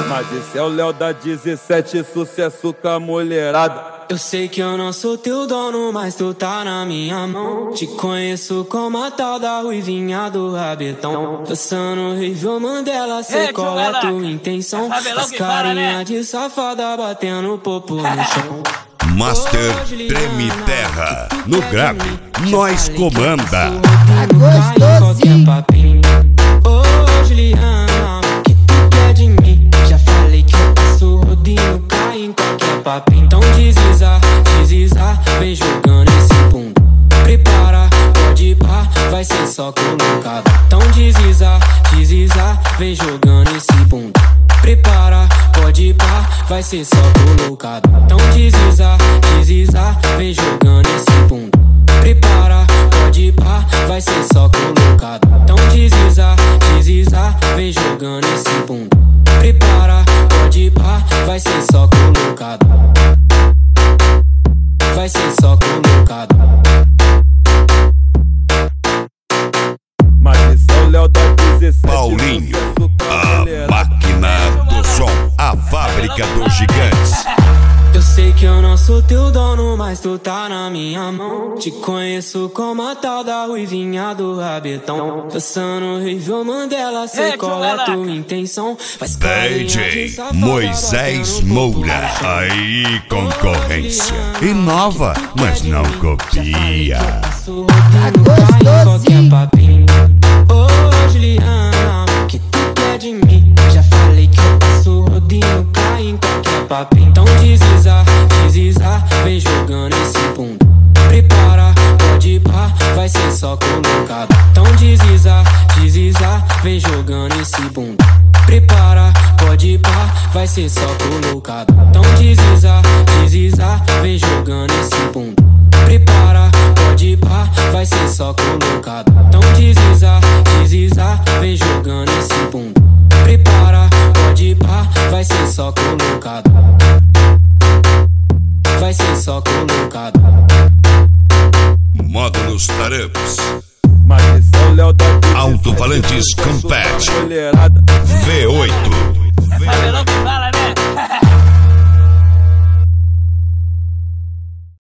Mas esse é o Léo da 17, sucesso com a mulherada. Eu sei que eu não sou teu dono, mas tu tá na minha mão. Te conheço como a tal da ruivinha do rabetão. Dançando Rivel Mandela, sei qual é tua intenção. As carinha de safada batendo popo no chão. Master Treme Terra, no grave, nós comanda. Ô Juliana, o que tu quer de mim? Já falei que eu passo rodinho, cai em qualquer papinho. Então desliza, vem jogando esse bunda. Prepara, pode ir pá, vai ser só colocado. Então desliza, vem jogando esse bunda. Prepara, pode ir pá, vai ser só colocado. Então desliza, vem jogando esse bunda. Prepara, pode ir pá, vai ser só colocado. Então desliza, vem jogando esse bunda. Prepara, pode ir pá, vai ser só colocado. Vai ser só colocado. Mas esse é o Léo da 17. Paulinho, a máquina do som, a fábrica dos gigantes. Eu sei que eu não sou teu dono, mas tu tá na minha mão. Te conheço como a tal da ruivinha do rabetão. Dançando Rivel Mandela, sei qual é tua intenção. DJ Moisés Moura, aí concorrência. Inova, mas não copia. Ô Juliana, o que tu quer de mim? Já falei que eu passo rodinho, cai em qualquer papinho. Então desliza, vem jogando esse bunda. Prepara, pode ir pá, vai ser só colocado. Então desliza, vem jogando esse bunda. Prepara, pode ir pá, vai ser só colocado. Então desliza, vem jogando esse bunda. Prepara, pode ir pá, vai ser só colocado. Então desliza, vem jogando esse bunda. Prepara, pode ir pá, vai ser só colocado. Vai ser só colocado. Módulos Tarups, Mas esse é o Léo da 17. Alto-falantes Compact Mulherada. V8. Fala,